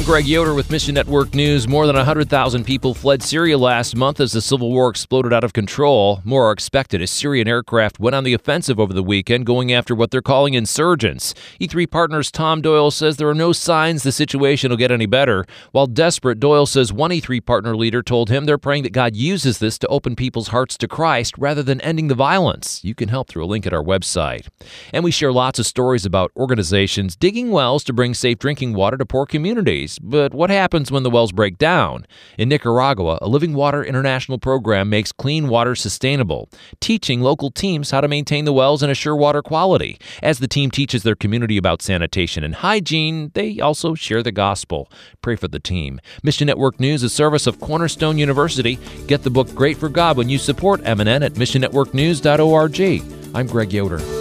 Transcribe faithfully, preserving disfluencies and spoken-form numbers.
Greg Yoder with Mission Network News. More than one hundred thousand people fled Syria last month as the civil war exploded out of control. More are expected as Syrian aircraft went on the offensive over the weekend, going after what they're calling insurgents. E three Partners' Tom Doyle says there are no signs the situation will get any better. While desperate, Doyle says one E three Partner leader told him they're praying that God uses this to open people's hearts to Christ rather than ending the violence. You can help through a link at our website. And we share lots of stories about organizations digging wells to bring safe drinking water to poor communities. But what happens when the wells break down? In Nicaragua, a Living Water International program makes clean water sustainable, teaching local teams how to maintain the wells and assure water quality. As the team teaches their community about sanitation and hygiene, they also share the gospel. Pray for the team. Mission Network News, a service of Cornerstone University. Get the book Great for God when you support M N N at mission network news dot org. I'm Greg Yoder.